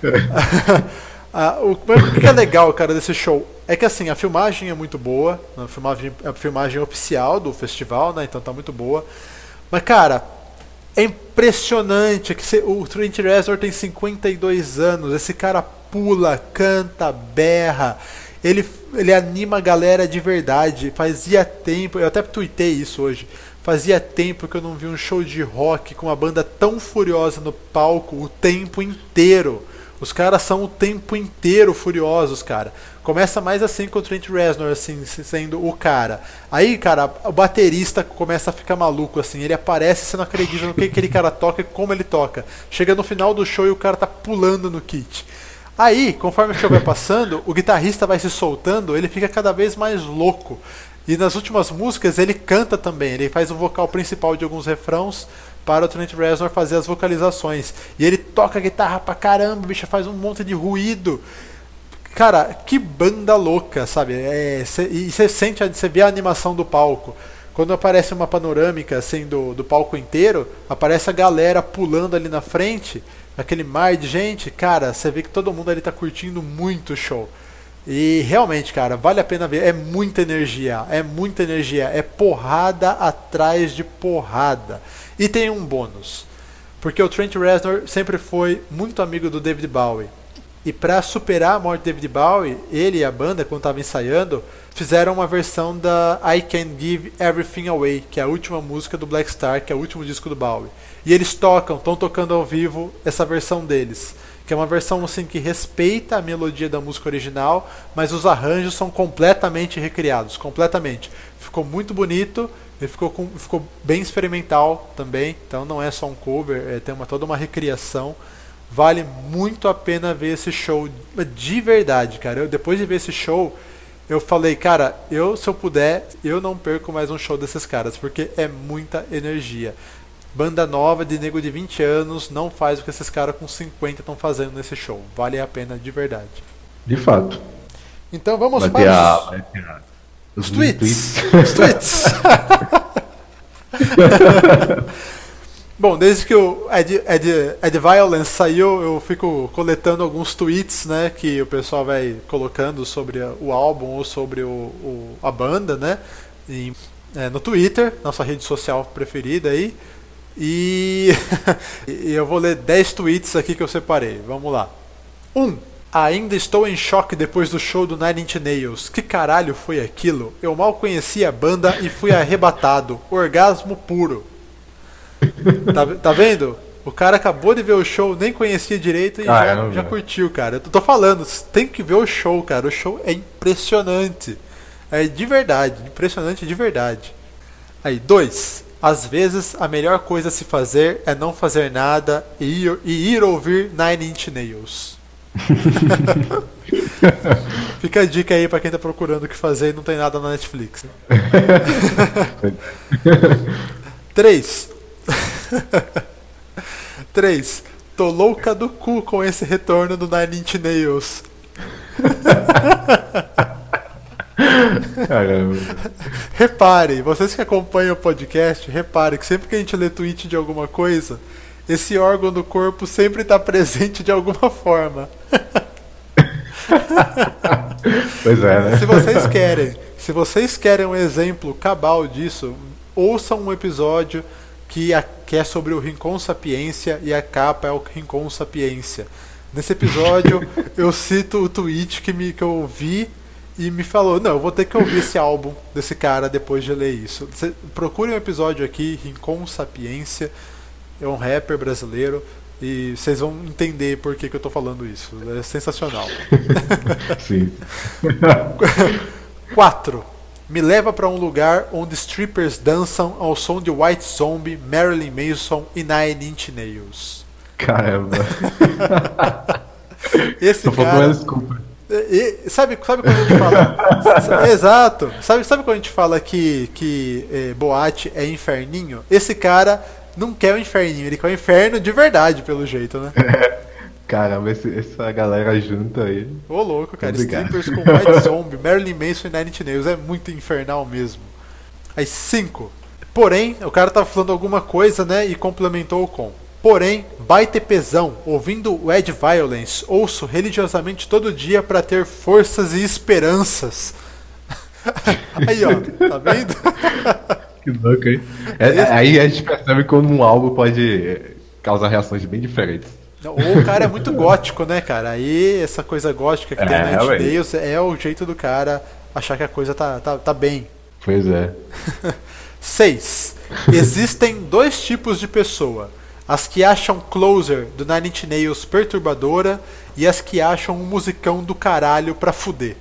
ah, o, o que é legal, cara, desse show é que assim, a filmagem é muito boa, a filmagem, a filmagem oficial do festival, né? Então tá muito boa. Mas, cara, é impressionante que cê, o Trent Reznor tem cinquenta e dois anos, esse cara pula, canta, berra, ele, ele anima a galera de verdade. Fazia tempo, eu até tuitei isso hoje. Fazia tempo que eu não vi um show de rock com uma banda tão furiosa no palco o tempo inteiro. Os caras são o tempo inteiro furiosos, cara. Começa mais assim com o Trent Reznor, assim, sendo o cara. Aí, cara, o baterista começa a ficar maluco, assim. Ele aparece, você não acredita no que aquele cara toca e como ele toca. Chega no final do show e o cara tá pulando no kit. Aí, conforme o show vai passando, o guitarrista vai se soltando, ele fica cada vez mais louco. E nas últimas músicas ele canta também, ele faz o vocal principal de alguns refrãos para o Trent Reznor fazer as vocalizações. E ele toca guitarra pra caramba, bicho, faz um monte de ruído. Cara, que banda louca, sabe? É, cê, e você sente, você vê a animação do palco. Quando aparece uma panorâmica assim do, do palco inteiro, aparece a galera pulando ali na frente, aquele mar de gente, cara, você vê que todo mundo ali tá curtindo muito o show. E realmente, cara, vale a pena ver. É muita energia, é muita energia, é porrada atrás de porrada. E tem um bônus, porque o Trent Reznor sempre foi muito amigo do David Bowie. E para superar a morte de David Bowie, ele e a banda, quando estavam ensaiando, fizeram uma versão da I Can't Give Everything Away, que é a última música do Black Star, que é o último disco do Bowie. E eles tocam, estão tocando ao vivo essa versão deles, que é uma versão assim que respeita a melodia da música original, mas os arranjos são completamente recriados, completamente. Ficou muito bonito, e ficou, com, ficou bem experimental também, então não é só um cover, é, tem uma, toda uma recriação. Vale muito a pena ver esse show de verdade, cara. Eu, depois de ver esse show, eu falei, cara, eu se eu puder, eu não perco mais um show desses caras, porque é muita energia. Banda nova de nego de vinte anos não faz o que esses caras com cinquenta estão fazendo nesse show. Vale a pena de verdade. De fato. Então vamos vai para ter os, a, vai ter a, os tweets. Os tweets. Bom, desde que o Ed, Ed, Ed Violence saiu, eu fico coletando alguns tweets, né, que o pessoal vai colocando sobre o álbum ou sobre o, o, a banda, né, em, é, no Twitter, nossa rede social preferida aí. E, e eu vou ler dez tweets aqui que eu separei. Vamos lá. um. Ainda estou em choque depois do show do Nine Inch Nails. Que caralho foi aquilo? Eu mal conhecia a banda e fui arrebatado. Orgasmo puro. Tá, tá vendo? O cara acabou de ver o show, nem conhecia direito e ah, já, já curtiu, cara. Eu tô falando, tem que ver o show, cara. O show é impressionante. É de verdade, impressionante de verdade. Aí, dois. Às vezes, a melhor coisa a se fazer é não fazer nada e ir, e ir ouvir Nine Inch Nails. Fica a dica aí pra quem tá procurando o que fazer e não tem nada na Netflix. Três. três. Tô louca do cu com esse retorno do Nine Inch Nails. Caramba. Repare, vocês que acompanham o podcast, repare que sempre que a gente lê tweet de alguma coisa, esse órgão do corpo sempre está presente de alguma forma. Pois é, né? Se vocês querem, se vocês querem um exemplo cabal disso, ouçam um episódio que, a, que é sobre o Rincon Sapiência e a capa é o Rincon Sapiência. Nesse episódio eu cito o tweet que, me, que eu vi e me falou, não, eu vou ter que ouvir esse álbum desse cara depois de ler isso. Cê, procure um episódio aqui, Rincon Sapiência, é um rapper brasileiro, e vocês vão entender por que, que eu tô falando isso. É sensacional. Sim. quatro. Me leva pra um lugar onde strippers dançam ao som de White Zombie, Marilyn Manson e Nine Inch Nails. Caramba. Esse Só cara... faltou uma desculpa. E, sabe, sabe quando a gente fala. Exato. Sabe, sabe quando a gente fala que, que é, boate é inferninho? Esse cara não quer o inferninho, ele quer o inferno de verdade, pelo jeito, né? Caramba, esse, essa galera junta aí. Ô louco, cara. Obrigado. Strippers com White Zombie, Marilyn Manson e Nine Inch Nails. É muito infernal mesmo. Aí cinco. Porém, o cara tava falando alguma coisa, né? E complementou com. Porém, baita pesão, ouvindo o Ed Violence, ouço religiosamente todo dia pra ter forças e esperanças. Aí, ó, tá vendo? Que louco, hein? É, aí a gente percebe como um álbum pode causar reações bem diferentes. Ou o cara é muito gótico, né, cara? Aí essa coisa gótica que É, tem na Nine Inch ué. Nails é o jeito do cara achar que a coisa tá, tá, tá bem. Pois é. seis. Existem dois tipos de pessoa. As que acham Closer do Nine Inch Nails perturbadora e as que acham um musicão do caralho pra fuder.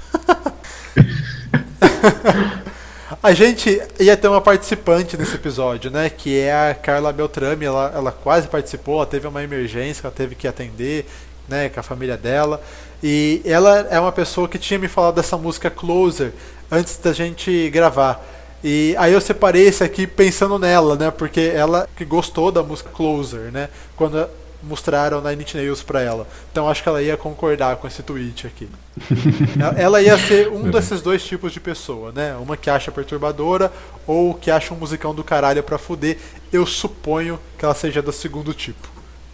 A gente ia ter uma participante nesse episódio, né? Que é a Carla Beltrame. Ela, ela quase participou, ela teve uma emergência, ela teve que atender, né? Com a família dela. E ela é uma pessoa que tinha me falado dessa música Closer antes da gente gravar. E aí eu separei esse aqui pensando nela, né? Porque ela que gostou da música Closer, né? Quando mostraram Nine Inch Nails pra ela. Então acho que ela ia concordar com esse tweet aqui. Ela ia ser um desses dois tipos de pessoa, né? Uma que acha perturbadora ou que acha um musicão do caralho pra fuder. Eu suponho que ela seja do segundo tipo.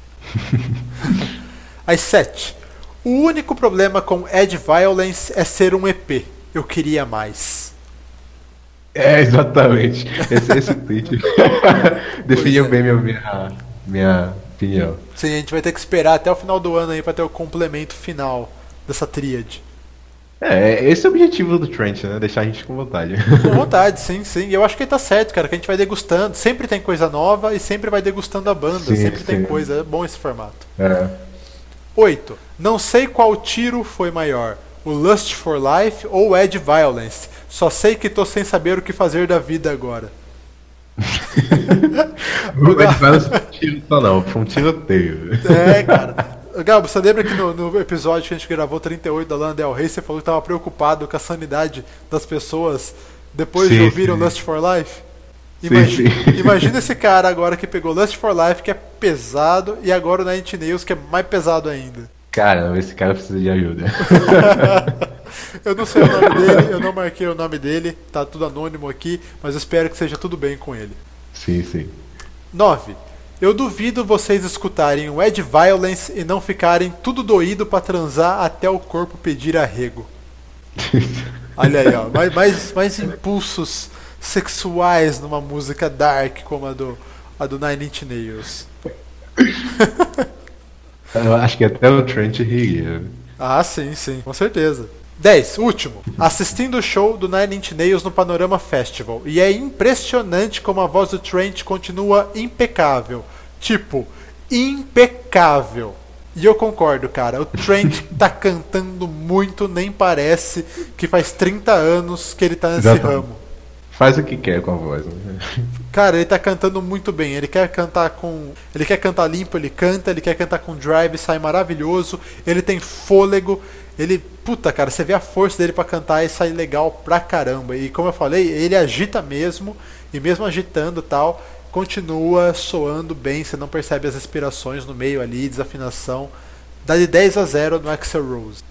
As sete. O único problema com Ed Violence é ser um E P. Eu queria mais. É, exatamente. Esse, esse tweet definiu é. bem minha, minha, minha opinião. Sim, a gente vai ter que esperar até o final do ano aí pra ter o complemento final dessa tríade. É, esse é o objetivo do Trent, né? Deixar a gente com vontade. Com vontade, sim, sim. E eu acho que ele tá certo, cara, que a gente vai degustando. Sempre tem coisa nova e sempre vai degustando a banda. Sim, sempre sim. tem coisa. É bom esse formato. É. oito. Não sei qual tiro foi maior, o Lust for Life ou o Ed Violence. Só sei que tô sem saber o que fazer da vida agora. O Ed Violence não foi um tiro só não, foi um tiroteio. É, cara. Gabo, você lembra que no, no episódio que a gente gravou trinta e oito da Lana Del Rey, você falou que tava preocupado com a sanidade das pessoas depois Sim, de ouvir o sim. Lust for Life? Sim, Imagina, sim. imagina esse cara agora que pegou Lust for Life, que é pesado, e agora o Nine Inch Nails, que é mais pesado ainda. Cara, esse cara precisa de ajuda. Eu não sei o nome dele, eu não marquei o nome dele, tá tudo anônimo aqui, mas eu espero que seja tudo bem com ele. Sim, sim. nove. Eu duvido vocês escutarem o Ed Violence e não ficarem tudo doído pra transar até o corpo pedir arrego. Olha aí, ó, mais, mais, mais impulsos sexuais numa música dark como a do, a do Nine Inch Nails. Eu acho que até o Trent riria. Ah, sim, sim, com certeza. dez. Último. Assistindo o show do Nine Inch Nails no Panorama Festival. E é impressionante como a voz do Trent continua impecável. Tipo, impecável. E eu concordo, cara. O Trent tá cantando muito, nem parece que faz trinta anos que ele tá nesse Exatamente. ramo. Faz o que quer com a voz. Né? Cara, ele tá cantando muito bem. Ele quer cantar com. Ele quer cantar limpo, ele canta, ele quer cantar com drive, sai maravilhoso. Ele tem fôlego. Ele. Puta, cara, você vê a força dele pra cantar e sai legal pra caramba. E como eu falei, ele agita mesmo. E mesmo agitando e tal, continua soando bem, você não percebe as respirações no meio ali, desafinação. Dá de dez a zero no Axl Rose.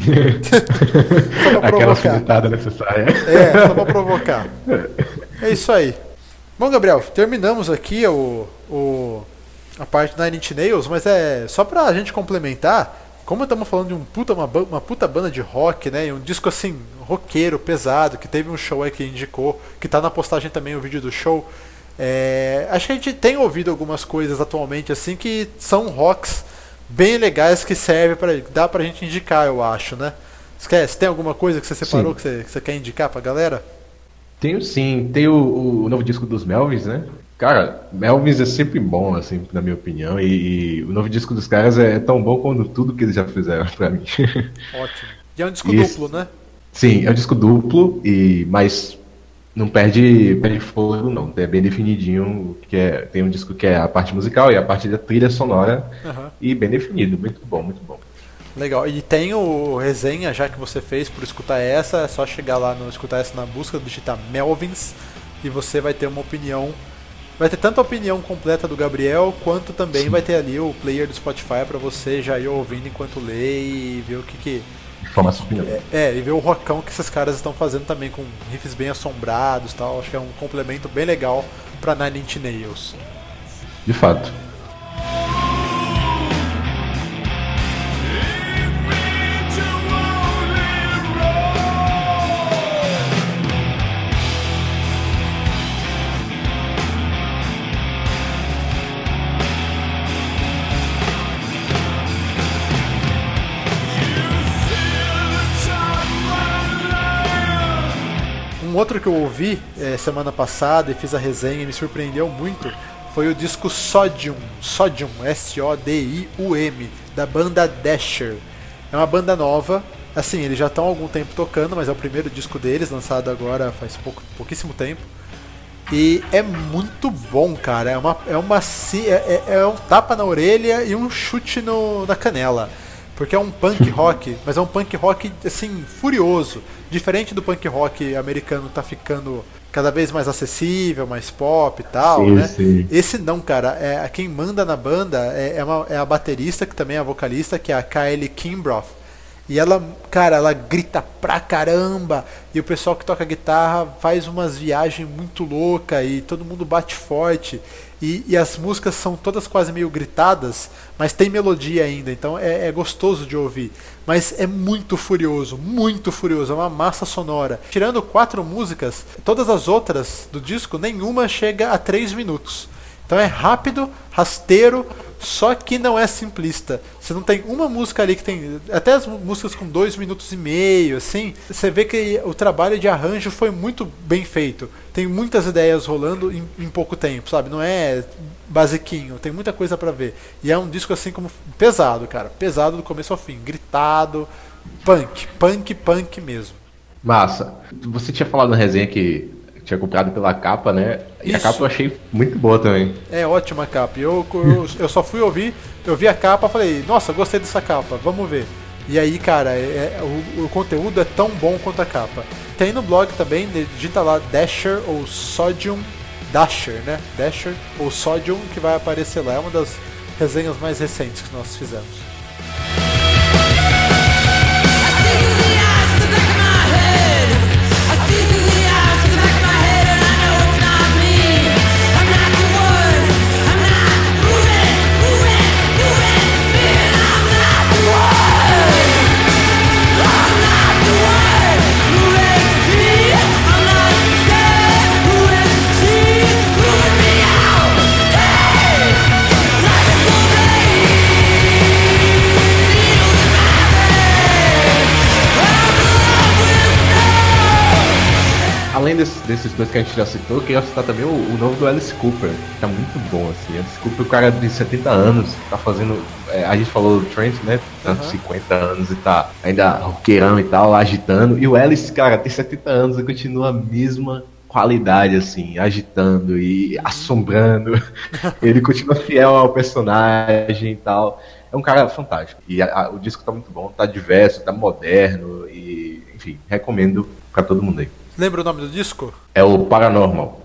Só pra Aquela provocar. necessária. É, só pra provocar. É isso aí. Bom, Gabriel, terminamos aqui o, o, a parte da Nine Inch Nails, mas é só pra gente complementar, como estamos falando de um puta, uma, uma puta banda de rock, né, e um disco assim, roqueiro, pesado, que teve um show aí que indicou, que tá na postagem também o vídeo do show, é, acho que a gente tem ouvido algumas coisas atualmente assim que são rocks bem legais que servem para dá pra gente indicar, eu acho, né? Esquece, tem alguma coisa que você separou que você, que você quer indicar pra galera? Tenho sim, tem o, o novo disco dos Melvins, né? Cara, Melvins é sempre bom, assim, na minha opinião, e, e o novo disco dos caras é, é tão bom quanto tudo que eles já fizeram pra mim. Ótimo. E é um disco Isso. duplo, né? Sim, é um disco duplo, e, mas não perde, perde fôlego não, é bem definidinho, que é, tem um disco que é a parte musical e a parte da trilha sonora, Uhum. e bem definido, muito bom, muito bom. Legal. E tem o resenha já que você fez por escutar essa, é só chegar lá no escutar essa na busca, digitar Melvins, e você vai ter uma opinião. Vai ter tanto a opinião completa do Gabriel, quanto também Sim. vai ter ali o player do Spotify para você já ir ouvindo enquanto lê e ver o que que... Forma sua opinião. É, é, e ver o rockão que esses caras estão fazendo também, com riffs bem assombrados e tal. Acho que é um complemento bem legal pra Nine Inch Nails. De fato. Um outro que eu ouvi é, semana passada e fiz a resenha e me surpreendeu muito foi o disco Sodium, Sodium, S O D I U M, da banda Dasher. É uma banda nova, assim, eles já estão há algum tempo tocando, mas é o primeiro disco deles, lançado agora faz pouco, pouquíssimo tempo. E é muito bom, cara, é uma, é uma é, é um tapa na orelha e um chute no, na canela. Porque é um punk rock, mas é um punk rock, assim, furioso. Diferente do punk rock americano que tá ficando cada vez mais acessível, mais pop e tal, sim, né? Sim. Esse não, cara. É, quem manda na banda é, é, uma, é a baterista, que também é a vocalista, que é a Kylie Kimbrough. E ela, cara, ela grita pra caramba. E o pessoal que toca guitarra faz umas viagens muito loucas e todo mundo bate forte. E, e as músicas são todas quase meio gritadas, mas tem melodia ainda, então é, é gostoso de ouvir. Mas é muito furioso, muito furioso, é uma massa sonora. Tirando quatro músicas, todas as outras do disco, nenhuma chega a três minutos. Então é rápido, rasteiro, só que não é simplista. Você não tem uma música ali que tem... Até as músicas com dois minutos e meio, assim, você vê que o trabalho de arranjo foi muito bem feito. Tem muitas ideias rolando em, em pouco tempo, sabe? Não é basiquinho, tem muita coisa pra ver. E é um disco assim como pesado, cara. Pesado do começo ao fim, gritado, punk, punk, punk mesmo. Massa. Você tinha falado na resenha que tinha comprado pela capa, né? E Isso. a capa eu achei muito boa também. É ótima a capa. Eu, eu, eu só fui ouvir, eu vi a capa e falei, nossa, gostei dessa capa, vamos ver. E aí, cara, é, é, o, o conteúdo é tão bom quanto a capa. Tem no blog também, digita lá Dasher ou Sodium, Dasher, né? Dasher ou Sodium, que vai aparecer lá. É uma das resenhas mais recentes que nós fizemos. Além desses, desses dois que a gente já citou, eu queria citar também o, o novo do Alice Cooper, que tá muito bom, assim. Alice Cooper, o cara de setenta anos, tá fazendo... É, a gente falou do Trent, né? Tá com uhum. cinquenta anos e tá ainda roqueirão e tal, agitando. E o Alice, cara, tem setenta anos e continua a mesma qualidade, assim, agitando e assombrando. Ele continua fiel ao personagem e tal. É um cara fantástico. E a, a, o disco tá muito bom, tá diverso, tá moderno e, enfim, recomendo pra todo mundo aí. Lembra o nome do disco? É o Paranormal.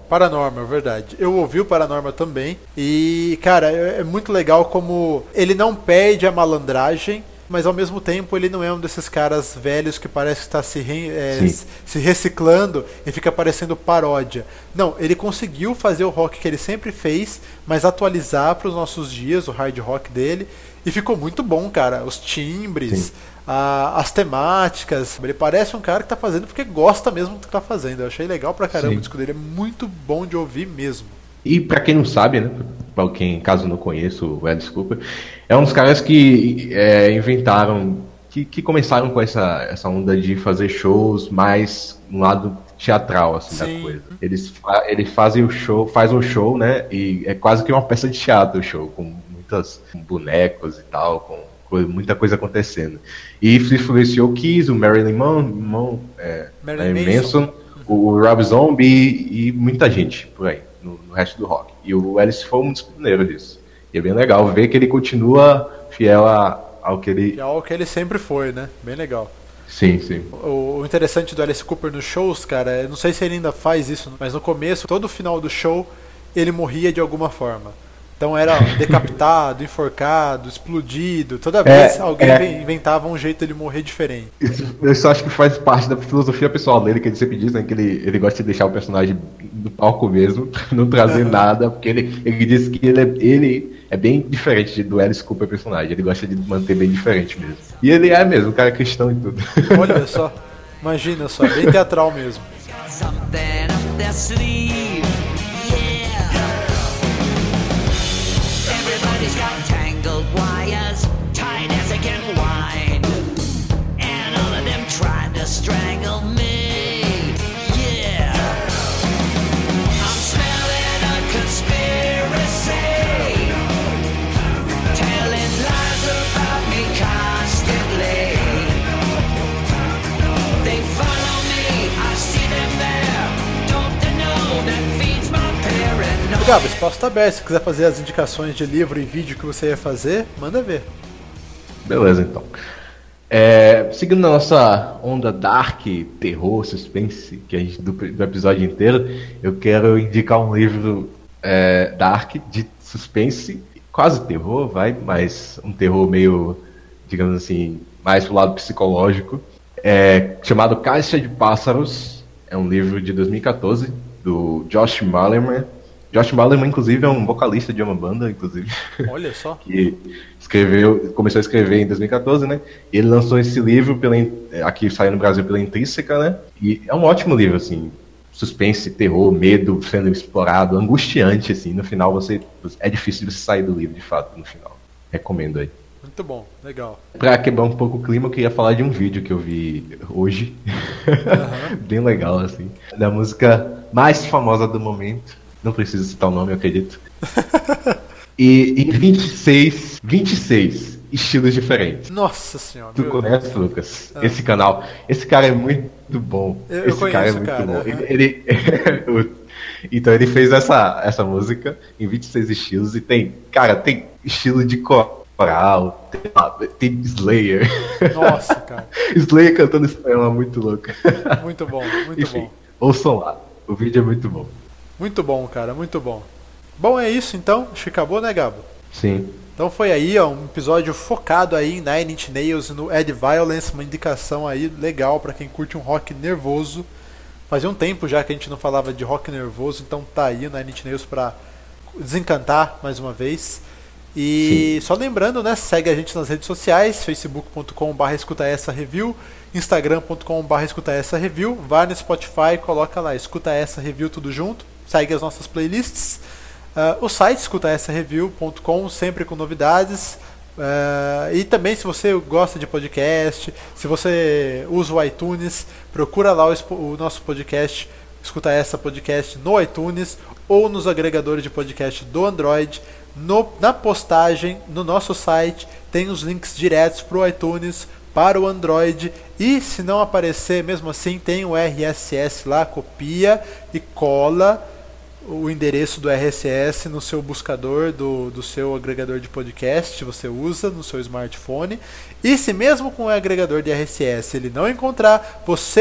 Paranormal, verdade. Eu ouvi o Paranormal também. E, cara, é, é muito legal como ele não perde a malandragem, mas ao mesmo tempo ele não é um desses caras velhos que parece que está se, re, é, se reciclando e fica parecendo paródia. Não, ele conseguiu fazer o rock que ele sempre fez, mas atualizar para os nossos dias, o hard rock dele, e ficou muito bom, cara. Os timbres, a, as temáticas. Ele parece um cara que está fazendo porque gosta mesmo do que está fazendo. Eu achei legal pra caramba. Sim. O disco dele é muito bom de ouvir mesmo. E pra quem não sabe, né, pra quem caso não conheça o Alice Cooper, é um dos caras que é, inventaram, que, que começaram com essa, essa onda de fazer shows mais no lado teatral, assim, Sim. da coisa. Eles, eles fazem o show, faz um show, né, e é quase que uma peça de teatro o show, com muitas com bonecos e tal, com coisa, muita coisa acontecendo. E isso influenciou o Kiss, o Marilyn Monroe, é, Marilyn Manson, Manson, o Rob Zombie e, e muita gente por aí. No, no resto do rock. E o Alice foi um dos pioneiros disso. E é bem legal ver que ele continua fiel a, ao que ele... Fiel ao que ele sempre foi, né? Bem legal. Sim, sim. O, o interessante do Alice Cooper nos shows, cara, eu não sei se ele ainda faz isso, mas no começo, todo final do show, ele morria de alguma forma. Então era decapitado, enforcado, explodido. Toda vez é, alguém é. inventava um jeito de morrer diferente. Isso, eu só acho que faz parte da filosofia pessoal dele, que ele sempre diz, né, que ele, ele gosta de deixar o personagem do palco mesmo, não trazer nada, porque ele, ele diz que ele é, ele é bem diferente do Alice Cooper personagem. Ele gosta de manter bem diferente mesmo. E ele é mesmo, um cara cristão e tudo. Olha só, imagina só, bem teatral mesmo. Everybody's got tangled wires, tight as they can wind, and all of them trying to strangle me. Yeah, I'm smelling a conspiracy, telling lies about me constantly. They follow me, I see them there. Don't they know that feeds my paranoia? Gabo, o espaço está aberto. Se quiser fazer as indicações de livro e vídeo que você ia fazer, manda ver. Beleza, então. É, seguindo a nossa onda dark, terror, suspense, que a gente do, do episódio inteiro, eu quero indicar um livro é, dark de suspense, quase terror, vai, mas um terror meio, digamos assim, mais pro lado psicológico, é, chamado Caixa de Pássaros. É um livro de dois mil e quatorze, do Josh Malerman. Josh Malerman, inclusive, é um vocalista de uma banda, inclusive. Olha só. Que escreveu, começou a escrever em dois mil e quatorze, né? E ele lançou esse livro pela, aqui saiu no Brasil pela Intrínseca, né? E é um ótimo livro, assim. Suspense, terror, medo sendo explorado, angustiante, assim. No final, você é difícil de você sair do livro, de fato, no final. Recomendo aí. Muito bom, legal. Pra quebrar um pouco o clima, eu queria falar de um vídeo que eu vi hoje. Uhum. Bem legal, assim. Da música mais famosa do momento. Não preciso citar o nome, eu acredito. E em vinte e seis, vinte e seis estilos diferentes. Nossa senhora. Tu conhece, Lucas? Ah. Esse canal. Esse cara é muito bom. Eu, Esse eu conheço, cara é muito cara. bom. Ele, ele... Então ele fez essa, essa música em vinte e seis estilos e tem, cara, tem estilo de coral, tem, tem Slayer. Nossa, cara. Slayer cantando espanhol é muito louco. Muito bom, muito Enfim, bom. Ouçam lá. O vídeo é muito bom. Muito bom, cara, muito bom. Bom, é isso então. Acho que acabou, né, Gabo? Sim. Então foi aí, ó, um episódio focado aí em Nine Inch Nails e no Ed Violence, uma indicação aí legal pra quem curte um rock nervoso. Fazia um tempo já que a gente não falava de rock nervoso, então tá aí o Nine Inch Nails pra desencantar mais uma vez. E Sim. só lembrando, né, segue a gente nas redes sociais, facebook ponto com barra escuta essa review, instagram ponto com barra escuta essa review, vai no Spotify, coloca lá, escuta essa review tudo junto, segue as nossas playlists, uh, o site escuta essa review ponto com, sempre com novidades, uh, e também se você gosta de podcast, se você usa o iTunes, procura lá o, o nosso podcast, escuta essa podcast no iTunes ou nos agregadores de podcast do Android. No, na postagem no nosso site tem os links diretos para o iTunes, para o Android, e se não aparecer mesmo assim tem o R S S lá, copia e cola o endereço do R S S no seu buscador do, do seu agregador de podcast, você usa no seu smartphone, e se mesmo com o agregador de R S S ele não encontrar, você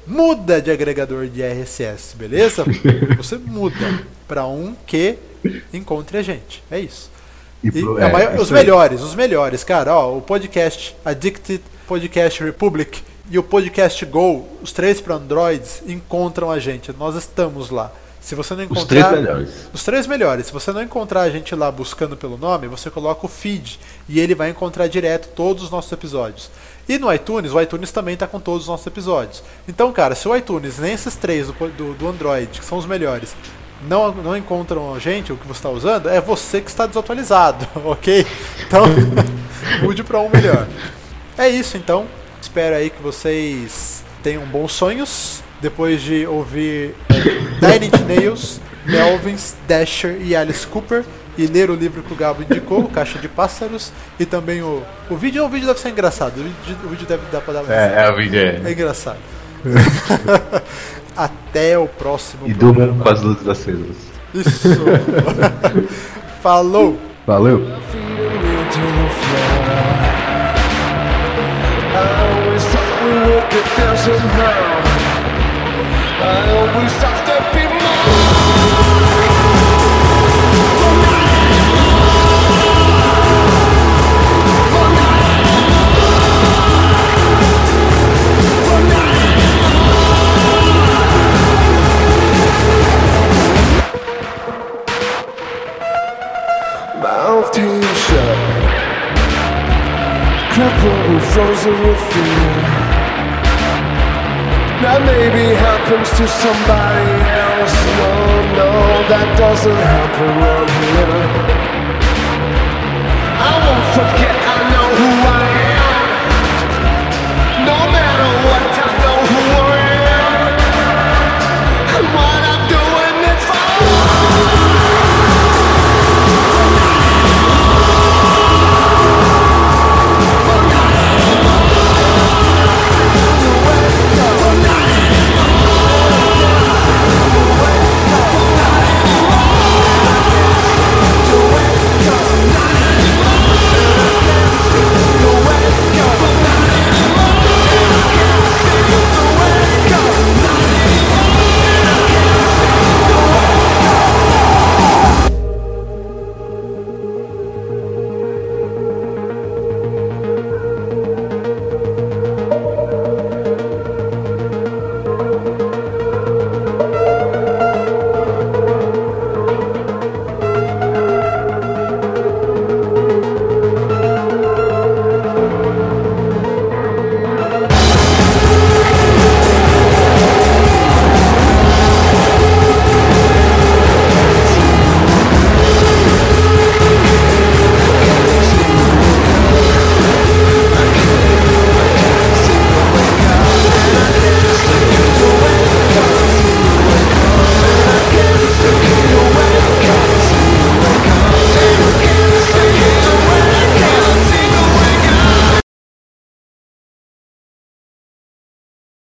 muda de agregador de R S S, beleza? Você muda para um que encontre a gente. É isso. E, e é, maior, os melhores, os melhores, cara. Ó, o podcast Addicted, podcast Republic e o podcast Go, os três para Androids, encontram a gente. Nós estamos lá. Se você não encontrar, os três melhores. Os três melhores. Se você não encontrar a gente lá buscando pelo nome, você coloca o feed e ele vai encontrar direto todos os nossos episódios. E no iTunes, o iTunes também está com todos os nossos episódios. Então, cara, se o iTunes, nem esses três do, do, do Android, que são os melhores, não, não encontram a gente, o que você está usando, é você que está desatualizado, ok? Então, mude para um melhor. É isso, então. Espero aí que vocês tenham bons sonhos. Depois de ouvir Nine Inch Nails, Melvins, Dasher e Alice Cooper, e ler o livro que o Gabo indicou, Caixa de Pássaros, e também o, o vídeo. O vídeo deve ser engraçado, o vídeo, o vídeo deve dar pra dar uma É, é o vídeo é. É engraçado. Até o próximo E durmam com as luzes acesas. Isso. Falou. Valeu. I always have to be more. Mouth team shut, crippled, frozen with fear. That maybe happens to somebody else. No, no, that doesn't happen around here. I won't forget, I know who I am.